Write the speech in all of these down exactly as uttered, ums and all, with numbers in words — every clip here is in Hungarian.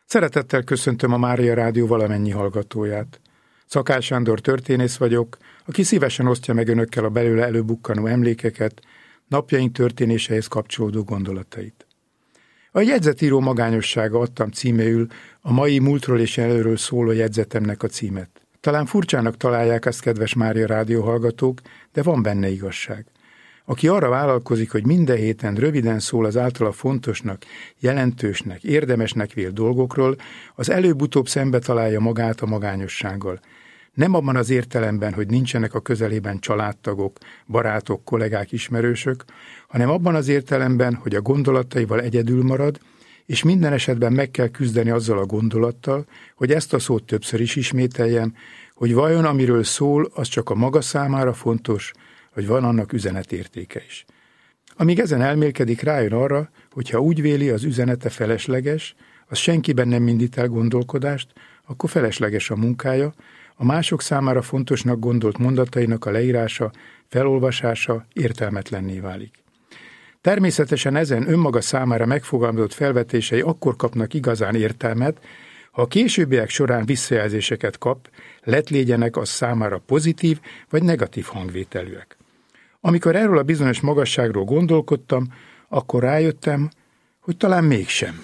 Szeretettel köszöntöm a Mária Rádió valamennyi hallgatóját. Szakály Sándor történész vagyok, aki szívesen osztja meg önökkel a belőle előbukkanó emlékeket, napjaink történésehez kapcsolódó gondolatait. A jegyzetíró magányossága adtam címéül a mai múltról és előről szóló jegyzetemnek a címet. Talán furcsának találják ezt, kedves Mária Rádió hallgatók, de van benne igazság. Aki arra vállalkozik, hogy minden héten röviden szól az általa fontosnak, jelentősnek, érdemesnek vélt dolgokról, az előbb-utóbb szembe találja magát a magányossággal. Nem abban az értelemben, hogy nincsenek a közelében családtagok, barátok, kollégák, ismerősök, hanem abban az értelemben, hogy a gondolataival egyedül marad, és minden esetben meg kell küzdeni azzal a gondolattal, hogy ezt a szót többször is ismételjem, hogy vajon amiről szól, az csak a maga számára fontos, hogy van annak üzenetértéke is. Amíg ezen elmélkedik, rájön arra, hogy ha úgy véli, az üzenete felesleges, az senkiben nem indít el gondolkodást, akkor felesleges a munkája, a mások számára fontosnak gondolt mondatainak a leírása, felolvasása értelmetlenné válik. Természetesen ezen önmaga számára megfogalmazott felvetései akkor kapnak igazán értelmet, ha a későbbiek során visszajelzéseket kap, lett légyenek az számára pozitív vagy negatív hangvételűek. Amikor erről a bizonyos magasságról gondolkodtam, akkor rájöttem, hogy talán mégsem.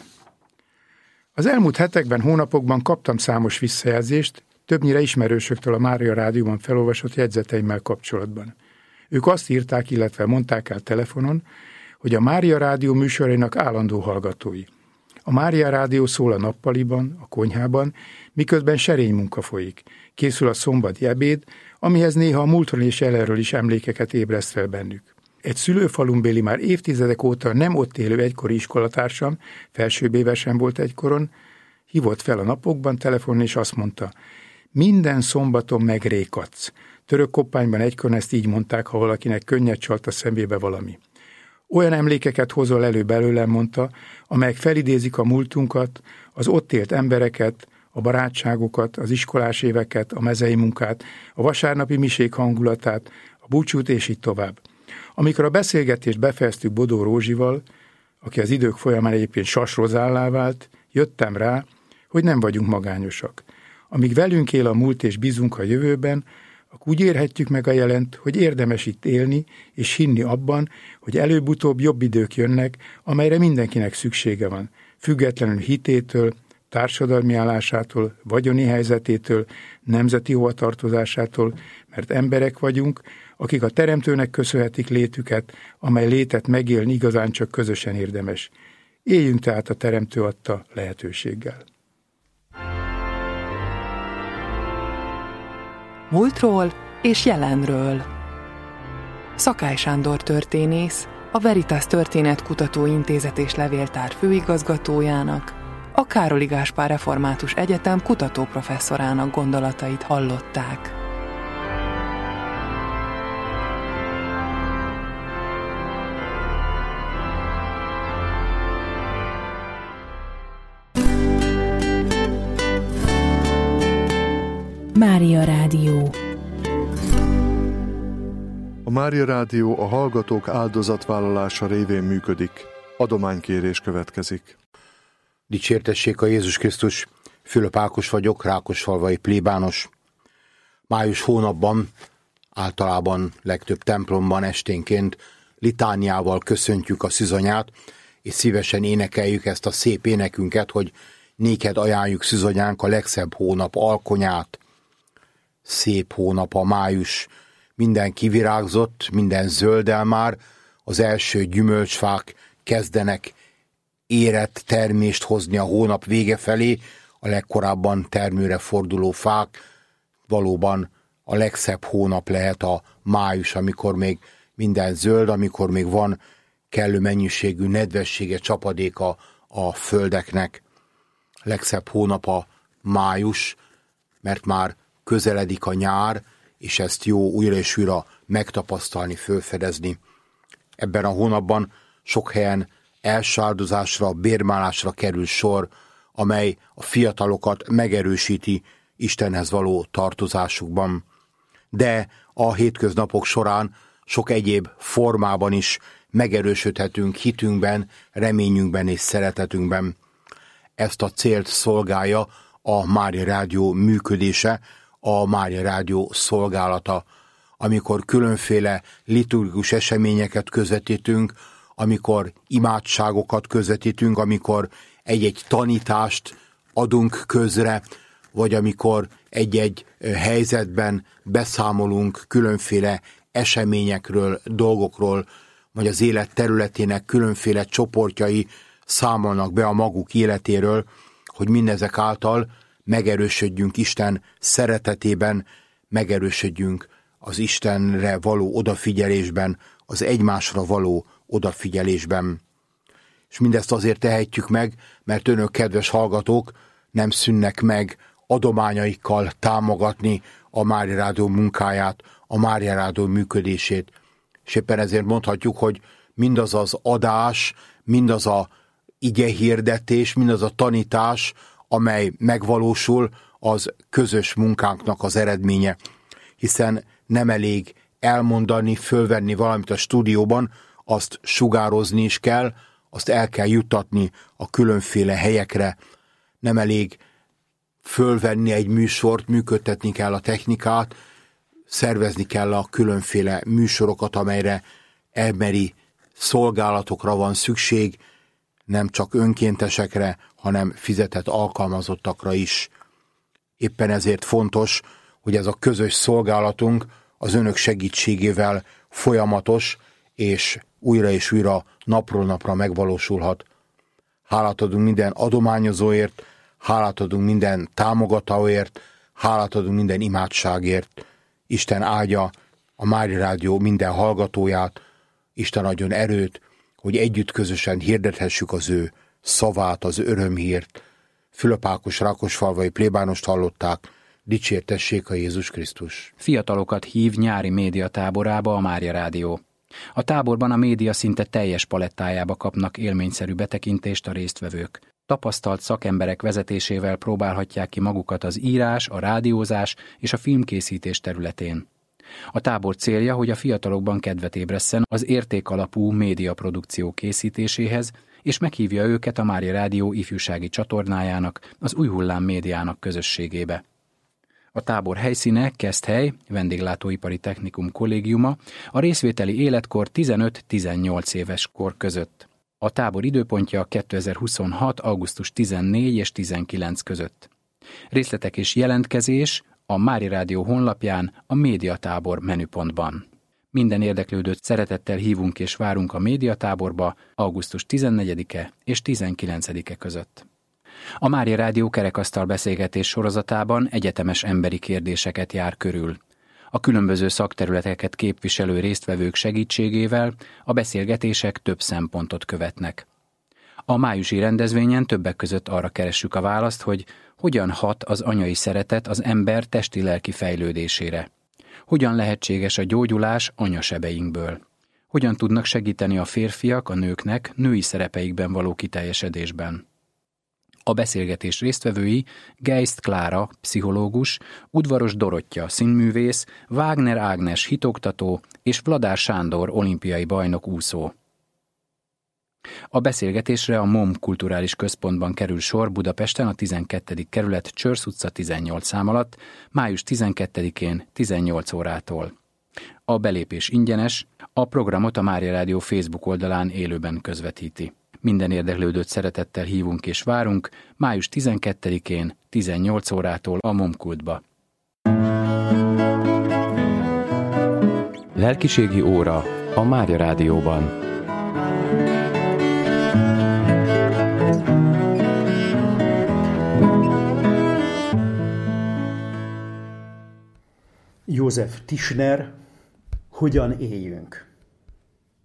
Az elmúlt hetekben, hónapokban kaptam számos visszajelzést, többnyire ismerősöktől a Mária Rádióban felolvasott jegyzeteimmel kapcsolatban. Ők azt írták, illetve mondták el telefonon, hogy a Mária Rádió műsorainak állandó hallgatói. A Mária Rádió szól a nappaliban, a konyhában, miközben serény munka folyik. Készül a szombati ebéd, amihez néha a múltról és jelenről is emlékeket ébreszt fel bennük. Egy szülőfalumbéli, már évtizedek óta nem ott élő egykori iskolatársam, felsőbbévesen volt egykoron, hívott fel a napokban telefonon, és azt mondta: minden szombaton megrékadsz. Török koppányban egykor ezt így mondták, ha valakinek könnyed csalt a szemébe valami. Olyan emlékeket hozol elő belőlem, mondta, amelyek felidézik a múltunkat, az ott élt embereket, a barátságokat, az iskolás éveket, a mezei munkát, a vasárnapi misék hangulatát, a búcsút és így tovább. Amikor a beszélgetést befejeztük Bodó Rózsival, aki az idők folyamán egyébként sasrozállá vált, jöttem rá, hogy nem vagyunk magányosak. Amíg velünk él a múlt és bízunk a jövőben, akkor úgy érhetjük meg a jelent, hogy érdemes itt élni és hinni abban, hogy előbb-utóbb jobb idők jönnek, amelyre mindenkinek szüksége van, függetlenül hitétől, társadalmi állásától, vagyoni helyzetétől, nemzeti hovatartozásától, mert emberek vagyunk, akik a Teremtőnek köszönhetik létüket, amely létet megélni igazán csak közösen érdemes. Éljünk tehát a Teremtő adta lehetőséggel. Múltról és jelenről. Szakály Sándor történész, a Veritas Történetkutató Intézet és Levéltár főigazgatójának, a Károli Gáspár Református Egyetem kutatóprofesszorának gondolatait hallották. Mária Rádió. A Mária Rádió a hallgatók áldozatvállalása révén működik. Adománykérés következik. Dicsértessék a Jézus Krisztus! Fülöp Ákos vagyok, rákosfalvai plébános. Május hónapban, általában legtöbb templomban esténként litániával köszöntjük a szűzanyát, és szívesen énekeljük ezt a szép énekünket, hogy néked ajánljuk szűzanyánk a legszebb hónap alkonyát. Szép hónap a május, minden kivirágzott, minden zöldel már, az első gyümölcsfák kezdenek érett termést hozni a hónap vége felé, a legkorábban termőre forduló fák, valóban a legszebb hónap lehet a május, amikor még minden zöld, amikor még van kellő mennyiségű nedvessége, csapadéka a földeknek. Legszebb hónap a május, mert már közeledik a nyár, és ezt jó újra és újra megtapasztalni, fölfedezni. Ebben a hónapban sok helyen első áldozásra, bérmálásra kerül sor, amely a fiatalokat megerősíti Istenhez való tartozásukban. De a hétköznapok során sok egyéb formában is megerősödhetünk hitünkben, reményünkben és szeretetünkben. ezt a célt szolgálja a Mária Rádió működése, a Mária Rádió szolgálata, amikor különféle liturgikus eseményeket közvetítünk, amikor imádságokat közvetítünk, amikor egy-egy tanítást adunk közre, vagy amikor egy-egy helyzetben beszámolunk különféle eseményekről, dolgokról, vagy az élet területének különféle csoportjai számolnak be a maguk életéről, hogy mindezek által megerősödjünk Isten szeretetében, megerősödjünk az Istenre való odafigyelésben, az egymásra való odafigyelésben. És mindezt azért tehetjük meg, mert önök, kedves hallgatók, nem szűnnek meg adományaikkal támogatni a Mária Rádió munkáját, a Mária Rádió működését. És éppen ezért mondhatjuk, hogy mindaz az adás, mindaz a igehirdetés, mindaz a tanítás, amely megvalósul, az közös munkánknak az eredménye. Hiszen nem elég elmondani, fölvenni valamit a stúdióban, azt sugározni is kell, azt el kell juttatni a különféle helyekre. Nem elég fölvenni egy műsort, működtetni kell a technikát, szervezni kell a különféle műsorokat, amelyre emberi szolgálatokra van szükség, nem csak önkéntesekre, hanem fizetett alkalmazottakra is. Éppen ezért fontos, hogy ez a közös szolgálatunk az önök segítségével folyamatos, és újra és újra napról napra megvalósulhat. Hálát adunk minden adományozóért, hálát adunk minden támogatóért, hálát adunk minden imádságért. Isten áldja a Mária Rádió minden hallgatóját, Isten adjon erőt, hogy együtt közösen hirdethessük az ő szavát, az örömhírt. Fülöp Ákos rákosfalvai plébánost hallották, dicsértessék a Jézus Krisztus. Fiatalokat hív nyári médiatáborába a Mária Rádió. A táborban a média szinte teljes palettájába kapnak élményszerű betekintést a résztvevők. Tapasztalt szakemberek vezetésével próbálhatják ki magukat az írás, a rádiózás és a filmkészítés területén. A tábor célja, hogy a fiatalokban kedvet ébresszen az értékalapú médiaprodukció készítéséhez, és meghívja őket a Mária Rádió ifjúsági csatornájának, az Új Hullám médiának közösségébe. A tábor helyszíne Keszthely, Vendéglátóipari Technikum kollégiuma, a részvételi életkor tizenöt-tizennyolc éves kor között. A tábor időpontja kétezer-huszonhat. augusztus tizennégy és tizenkilenc között. Részletek és jelentkezés a Mária Rádió honlapján, a médiatábor menüpontban. Minden érdeklődőt szeretettel hívunk és várunk a médiatáborba augusztus tizennegyedike és tizenkilencedike között. A Mária Rádió kerekasztal beszélgetés sorozatában egyetemes emberi kérdéseket jár körül. A különböző szakterületeket képviselő résztvevők segítségével a beszélgetések több szempontot követnek. A májusi rendezvényen többek között arra keressük a választ, hogy hogyan hat az anyai szeretet az ember testi-lelki fejlődésére. Hogyan lehetséges a gyógyulás anyasebeinkből. Hogyan tudnak segíteni a férfiak a nőknek női szerepeikben való kiteljesedésben. A beszélgetés résztvevői Geist Klára, pszichológus, Udvaros Dorottya, színművész, Wagner Ágnes, hitoktató és Vladár Sándor, olimpiai bajnok úszó. A beszélgetésre a MOM Kulturális Központban kerül sor Budapesten a tizenkettedik kerület Csörsz utca tizennyolc szám alatt, május tizenkettedikén tizennyolc órától. A belépés ingyenes, a programot a Mária Rádió Facebook oldalán élőben közvetíti. Minden érdeklődőt szeretettel hívunk és várunk május tizenkettedikén tizennyolc órától a MOM-kultba. Lelkiségi óra a Mária Rádióban. József Tischner, hogyan éljünk?